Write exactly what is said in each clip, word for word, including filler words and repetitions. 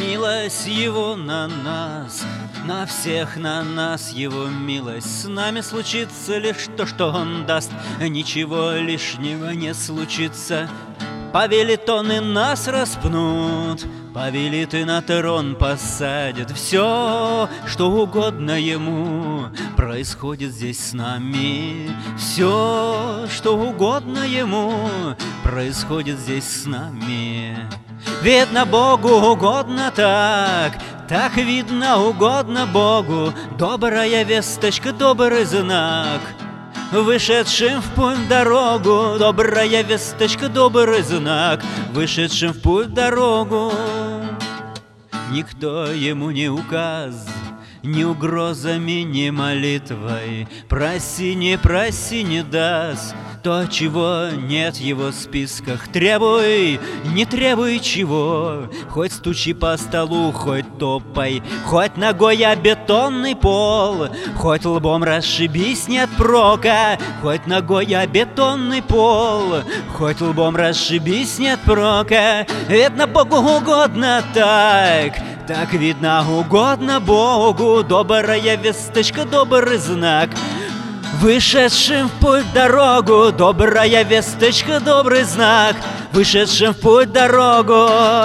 милость Его на нас, на всех на нас Его милость. С нами случится лишь то, что Он даст, ничего лишнего не случится. Повелит Он и нас распнут, повелит и на трон посадит. Все, что угодно Ему, происходит здесь с нами. Все, что угодно Ему, происходит здесь с нами. Видно, Богу угодно так, так видно угодно Богу. Добрая весточка, добрый знак, вышедшим в путь дорогу. Добрая весточка, добрый знак, вышедшим в путь дорогу. Никто ему не указ, ни угрозами, ни молитвой. Проси, не проси, не даст то, чего нет в его списках. Требуй, не требуй чего, хоть стучи по столу, хоть топай, хоть ногой о бетонный пол, хоть лбом расшибись, нет прока. Хоть ногой о бетонный пол, хоть лбом расшибись, нет прока. Видно, Богу угодно так, так видно угодно Богу. Добрая весточка, добрый знак, вышедшим в путь дорогу. Добрая весточка, добрый знак, вышедшим в путь дорогу.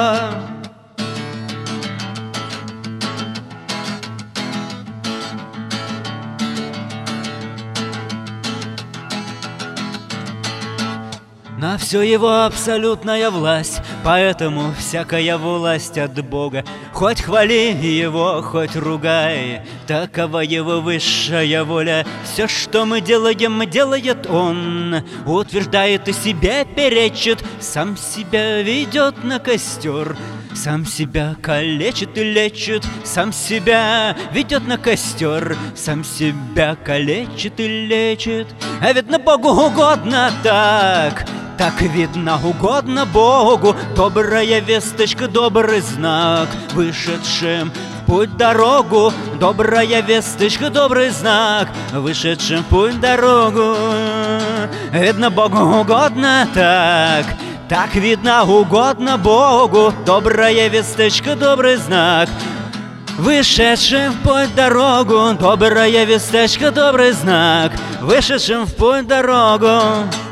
На все его абсолютная власть, поэтому всякая власть от Бога. Хоть хвали его, хоть ругай, такова его высшая воля. Все, что мы делаем, делает он, утверждает и себе перечит, сам себя ведет на костер, сам себя калечит и лечит, сам себя ведет на костер, сам себя калечит и лечит. А видно, Богу угодно так, так видно угодно Богу. Добрая весточка, добрый знак, вышедшим в путь дорогу. Добрая весточка, добрый знак, вышедшим в путь дорогу. Видно, Богу угодно так, так видно угодно Богу. Добрая весточка, добрый знак, вышедшим в путь дорогу. Добрая весточка, добрый знак, вышедшим в путь дорогу.